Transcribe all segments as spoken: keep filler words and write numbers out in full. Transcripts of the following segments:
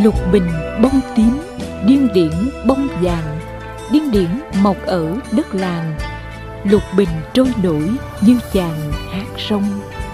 Lục bình bông tím, điên điển bông vàng, điên điển mọc ở đất làng. Lục bình trôi nổi như chàng hát sông.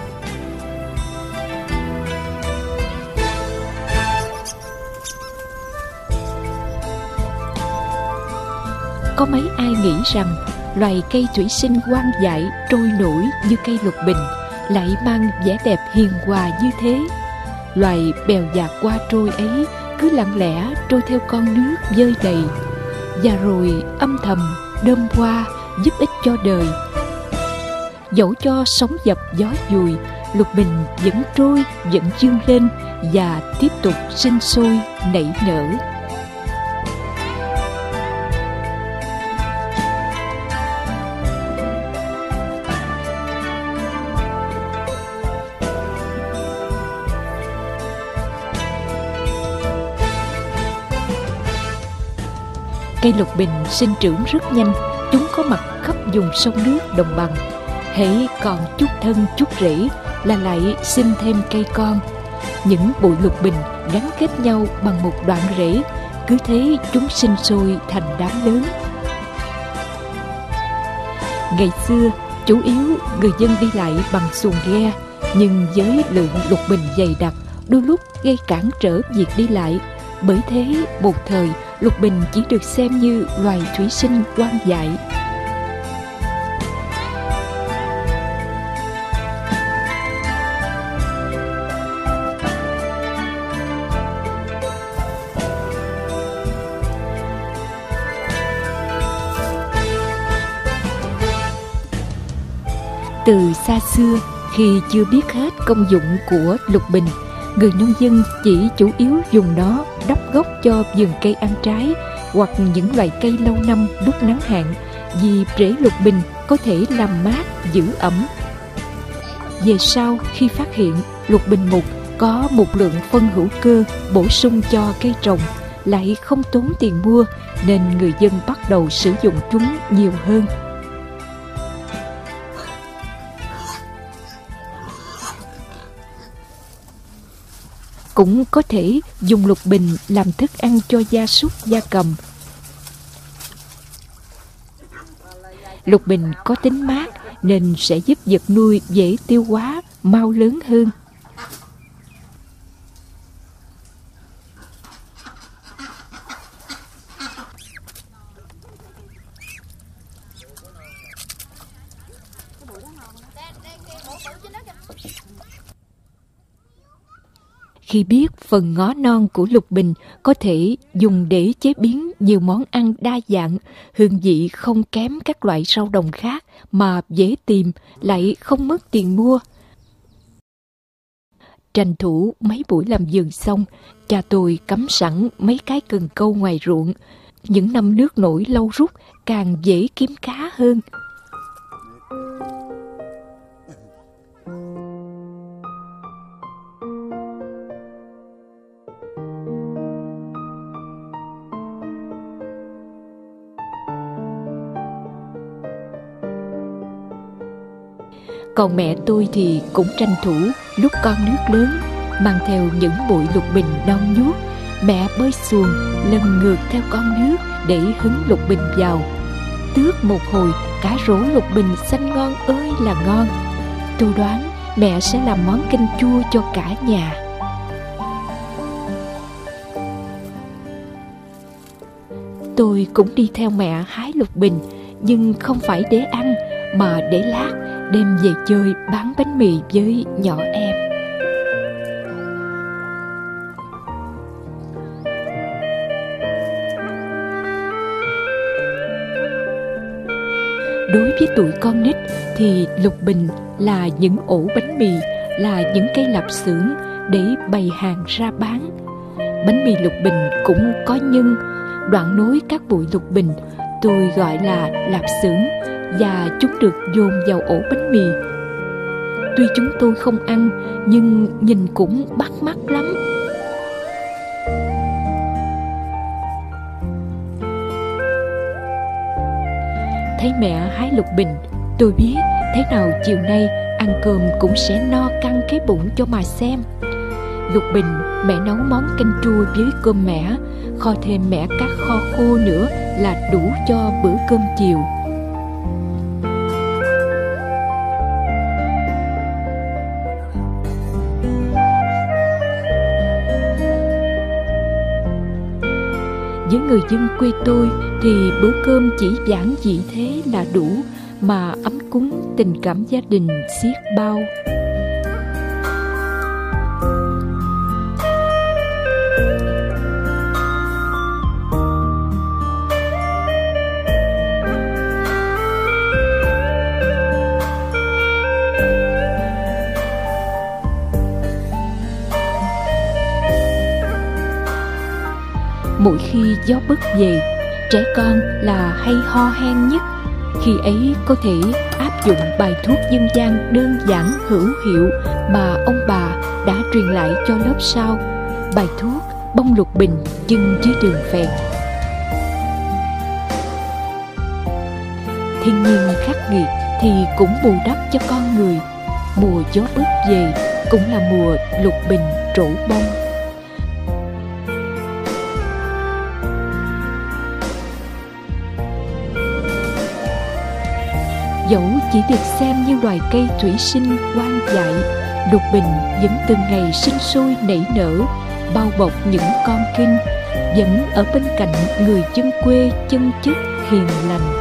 Có mấy ai nghĩ rằng loài cây thủy sinh hoang dại trôi nổi như cây lục bình lại mang vẻ đẹp hiền hòa như thế. Loài bèo dạt qua trôi ấy cứ lặng lẽ trôi theo con nước dơi đầy, và rồi âm thầm đơm hoa giúp ích cho đời. Dẫu cho sóng dập gió dùi, lục bình vẫn trôi, vẫn vươn lên và tiếp tục sinh sôi nảy nở. Cây lục bình sinh trưởng rất nhanh, chúng có mặt khắp vùng sông nước đồng bằng. Hễ còn chút thân chút rễ là lại sinh thêm cây con. Những bụi lục bình gắn kết nhau bằng một đoạn rễ, cứ thế chúng sinh sôi thành đám lớn. Ngày xưa, chủ yếu người dân đi lại bằng xuồng ghe, nhưng với lượng lục bình dày đặc, đôi lúc gây cản trở việc đi lại. Bởi thế, một thời, lục bình chỉ được xem như loài thủy sinh hoang dại. Từ xa xưa, khi chưa biết hết công dụng của lục bình, người nông dân chỉ chủ yếu dùng nó đắp gốc cho vườn cây ăn trái hoặc những loại cây lâu năm lúc nắng hạn, vì rễ lục bình có thể làm mát, giữ ẩm. Về sau, khi phát hiện lục bình mục có một lượng phân hữu cơ bổ sung cho cây trồng, lại không tốn tiền mua, nên người dân bắt đầu sử dụng chúng nhiều hơn. Cũng có thể dùng lục bình làm thức ăn cho gia súc, gia cầm. Lục bình có tính mát nên sẽ giúp vật nuôi dễ tiêu hóa, mau lớn hơn. Khi biết phần ngó non của lục bình có thể dùng để chế biến nhiều món ăn đa dạng, hương vị không kém các loại rau đồng khác mà dễ tìm, lại không mất tiền mua. Tranh thủ mấy buổi làm vườn xong, cha tôi cắm sẵn mấy cái cần câu ngoài ruộng. Những năm nước nổi lâu rút càng dễ kiếm cá hơn. Còn mẹ tôi thì cũng tranh thủ lúc con nước lớn, mang theo những bụi lục bình non nhuốc. Mẹ bơi xuồng lần ngược theo con nước để hứng lục bình vào. Tước một hồi, cả rổ lục bình xanh ngon ơi là ngon. Tôi đoán mẹ sẽ làm món canh chua cho cả nhà. Tôi cũng đi theo mẹ hái lục bình, nhưng không phải để ăn mà để lát đem về chơi bán bánh mì với nhỏ em. Đối với tụi con nít thì lục bình là những ổ bánh mì, là những cây lạp xưởng để bày hàng ra bán. Bánh mì lục bình cũng có nhân, đoạn nối các bụi lục bình tôi gọi là lạp xưởng, và chúng được dồn vào ổ bánh mì. Tuy chúng tôi không ăn, nhưng nhìn cũng bắt mắt lắm. Thấy mẹ hái lục bình, tôi biết thế nào chiều nay ăn cơm cũng sẽ no căng cái bụng cho mà xem. Lục Bình mẹ nấu món canh chua với cơm mẻ, kho thêm mẻ cá kho khô nữa là đủ cho bữa cơm chiều. Với người dân quê tôi thì bữa cơm chỉ giản dị thế là đủ, mà ấm cúng tình cảm gia đình xiết bao. Mỗi khi gió bấc về, trẻ con là hay ho hen nhất. Khi ấy có thể áp dụng bài thuốc dân gian đơn giản hữu hiệu mà ông bà đã truyền lại cho lớp sau. Bài thuốc bông lục bình chưng dưới đường phèn. Thiên nhiên khắc nghiệt thì cũng bù đắp cho con người. Mùa gió bấc về cũng là mùa lục bình trổ bông. Dẫu chỉ được xem như loài cây thủy sinh hoang dại, lục bình vẫn từng ngày sinh sôi nảy nở, bao bọc những con kinh, vẫn ở bên cạnh người dân quê chân chất hiền lành.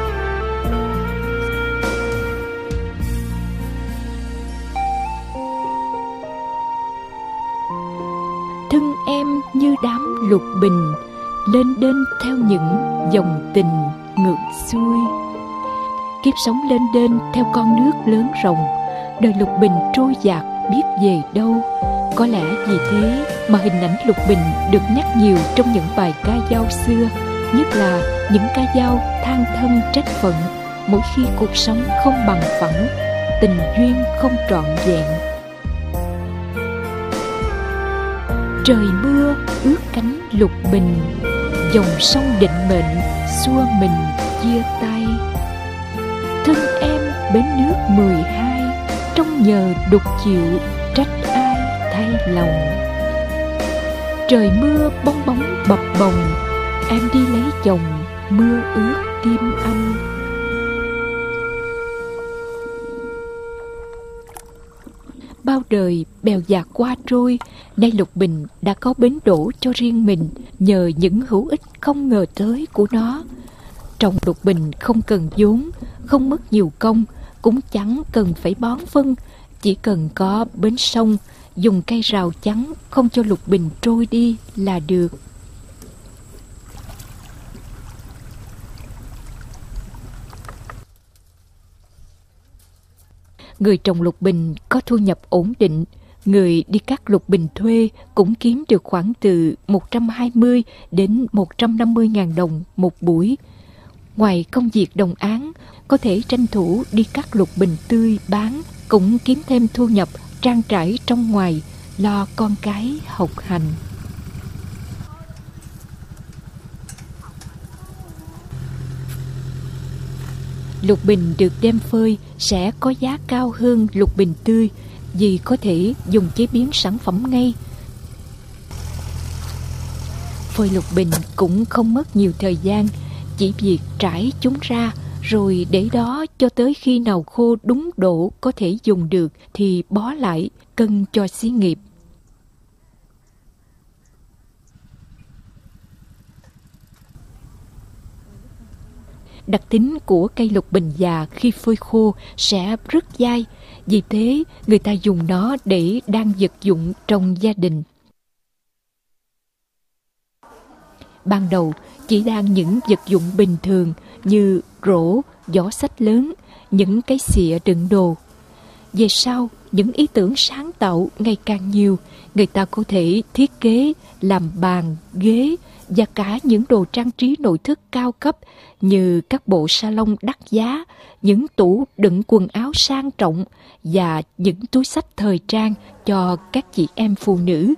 Thân em như đám lục bình, lên đên theo những dòng tình ngược xuôi. Kiếp sống lên đên theo con nước lớn rộng, đời lục bình trôi dạt biết về đâu. Có lẽ vì thế mà hình ảnh lục bình được nhắc nhiều trong những bài ca dao xưa, nhất là những ca dao than thân trách phận, mỗi khi cuộc sống không bằng phẳng, tình duyên không trọn vẹn. Trời mưa ướt cánh lục bình, dòng sông định mệnh xua mình chia tay. Thân em bến nước mười hai, trong nhờ đục chịu trách ai thay lòng. Trời mưa bong bóng bập bồng, em đi lấy chồng mưa ướt tim anh. Bao đời bèo dạt qua trôi, nay lục bình đã có bến đỗ cho riêng mình nhờ những hữu ích không ngờ tới của nó. Trồng lục bình không cần vốn, không mất nhiều công, cũng chẳng cần phải bón phân, chỉ cần có bến sông, dùng cây rào chắn không cho lục bình trôi đi là được. Người trồng lục bình có thu nhập ổn định, người đi cắt lục bình thuê cũng kiếm được khoảng từ một trăm hai mươi đến một trăm năm mươi ngàn đồng một buổi. Ngoài công việc đồng áng, có thể tranh thủ đi cắt lục bình tươi bán, cũng kiếm thêm thu nhập trang trải trong ngoài, lo con cái học hành. Lục bình được đem phơi sẽ có giá cao hơn lục bình tươi vì có thể dùng chế biến sản phẩm ngay. Phơi lục bình cũng không mất nhiều thời gian, chỉ việc trải chúng ra rồi để đó cho tới khi nào khô đúng độ có thể dùng được thì bó lại, cân cho xí nghiệp. Đặc tính của cây lục bình già khi phơi khô sẽ rất dai, vì thế người ta dùng nó để đan vật dụng trong gia đình. Ban đầu chỉ đan những vật dụng bình thường như rổ, giỏ xách lớn, những cái xịa đựng đồ. Về sau, những ý tưởng sáng tạo ngày càng nhiều, người ta có thể thiết kế làm bàn, ghế và cả những đồ trang trí nội thất cao cấp như các bộ salon đắt giá, những tủ đựng quần áo sang trọng và những túi xách thời trang cho các chị em phụ nữ.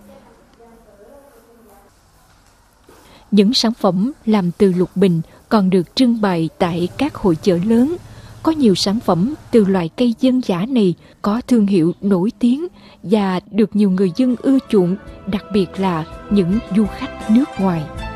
Những sản phẩm làm từ lục bình còn được trưng bày tại các hội chợ lớn. Có nhiều sản phẩm từ loại cây dân dã này có thương hiệu nổi tiếng và được nhiều người dân ưa chuộng, đặc biệt là những du khách nước ngoài.